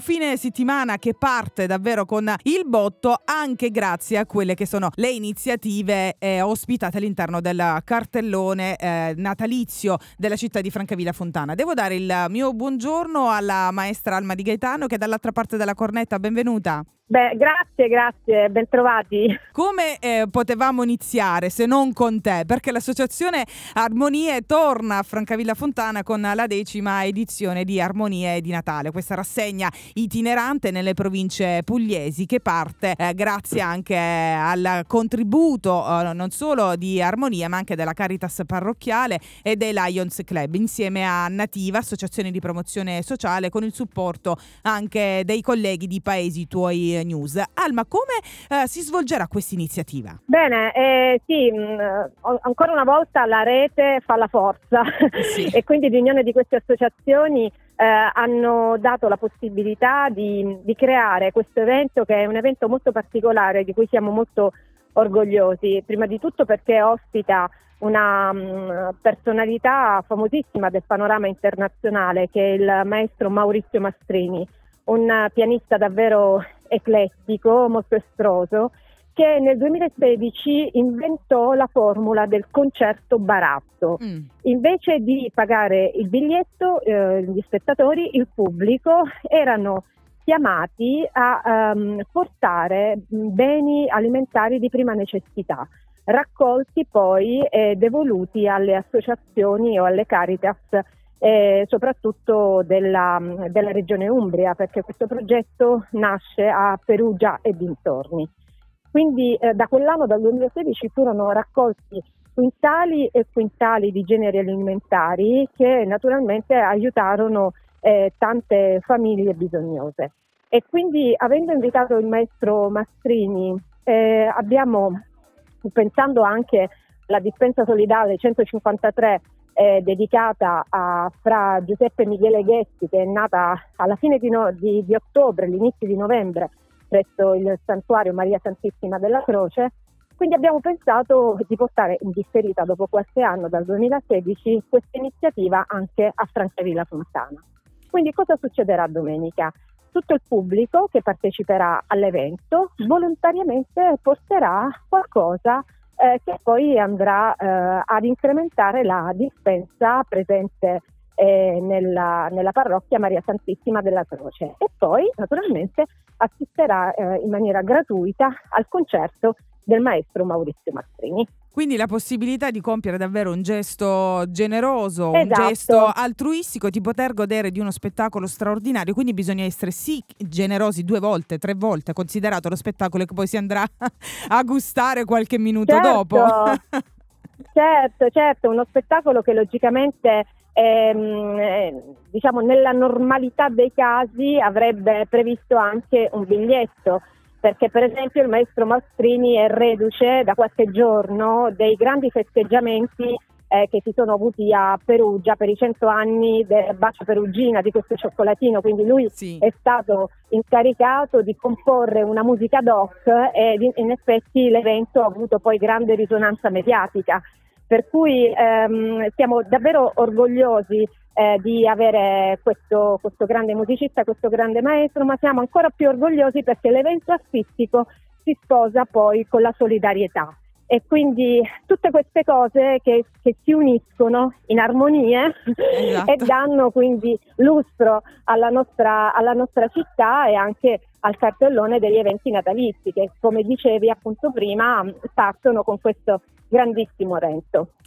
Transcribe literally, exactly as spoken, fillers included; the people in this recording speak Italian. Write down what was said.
Fine settimana che parte davvero con il botto, anche grazie a quelle che sono le iniziative eh, ospitate all'interno del cartellone eh, natalizio della città di Francavilla Fontana. Devo dare il mio buongiorno alla maestra Alma Di Gaetano, che è dall'altra parte della cornetta. Benvenuta. Beh, grazie, grazie, ben trovati. Come eh, potevamo iniziare se non con te? Perché l'associazione Armonie torna a Francavilla Fontana con la decima edizione di Armonie di Natale, questa rassegna itinerante nelle province pugliesi che parte eh, grazie anche al contributo eh, non solo di Armonia ma anche della Caritas parrocchiale e dei Lions Club, insieme a Nativa, associazione di promozione sociale, con il supporto anche dei colleghi di Paesi Tuoi News. Alma, come eh, si svolgerà questa iniziativa? Bene, eh, sì, mh, ancora una volta la rete fa la forza Sì. E quindi l'unione di queste associazioni eh, hanno dato la possibilità di, di creare questo evento, che è un evento molto particolare, di cui siamo molto orgogliosi, prima di tutto perché ospita una mh, personalità famosissima del panorama internazionale, che è il maestro Maurizio Mastrini, un pianista davvero eclettico, molto estroso, che nel duemilasedici inventò la formula del concerto baratto. Mm. Invece di pagare il biglietto, eh, gli spettatori, il pubblico, erano chiamati a um, portare beni alimentari di prima necessità, raccolti poi e devoluti alle associazioni o alle Caritas, Eh, soprattutto della, della regione Umbria, perché questo progetto nasce a Perugia e dintorni. Quindi eh, da quell'anno, dal duemilasedici, furono raccolti quintali e quintali di generi alimentari che naturalmente aiutarono eh, tante famiglie bisognose. E quindi, avendo invitato il maestro Mastrini, eh, abbiamo, pensando anche alla dispensa solidale centocinquantatré, Eh, dedicata a Fra Giuseppe Michele Ghetti, che è nata alla fine di, no, di, di ottobre, all'inizio di novembre, presso il santuario Maria Santissima della Croce. Quindi abbiamo pensato di portare in differita, dopo qualche anno, dal duemilasedici, questa iniziativa anche a Francavilla Fontana. Quindi cosa succederà domenica? Tutto il pubblico che parteciperà all'evento volontariamente porterà qualcosa Eh, che poi andrà eh, ad incrementare la dispensa presente eh, nella, nella parrocchia Maria Santissima della Croce, e poi naturalmente assisterà eh, in maniera gratuita al concerto del maestro Maurizio Mastrini. Quindi la possibilità di compiere davvero un gesto generoso, Esatto. Un gesto altruistico, di poter godere di uno spettacolo straordinario. Quindi bisogna essere sì generosi due volte, tre volte, considerato lo spettacolo che poi si andrà a gustare qualche minuto certo, dopo. certo, certo, uno spettacolo che logicamente ehm, eh, diciamo nella normalità dei casi avrebbe previsto anche un biglietto, perché per esempio il maestro Mastrini è reduce da qualche giorno dei grandi festeggiamenti eh, che si sono avuti a Perugia per i cento anni del Bacio Perugina, di questo cioccolatino, quindi lui sì. è stato incaricato di comporre una musica doc e in effetti l'evento ha avuto poi grande risonanza mediatica, per cui ehm, siamo davvero orgogliosi Eh, di avere questo, questo grande musicista, questo grande maestro, ma siamo ancora più orgogliosi perché l'evento artistico si sposa poi con la solidarietà, e quindi tutte queste cose che, che si uniscono in armonie esatto. e danno quindi lustro alla nostra, alla nostra città e anche al cartellone degli eventi natalizi che, come dicevi appunto prima, partono con questo grandissimo evento.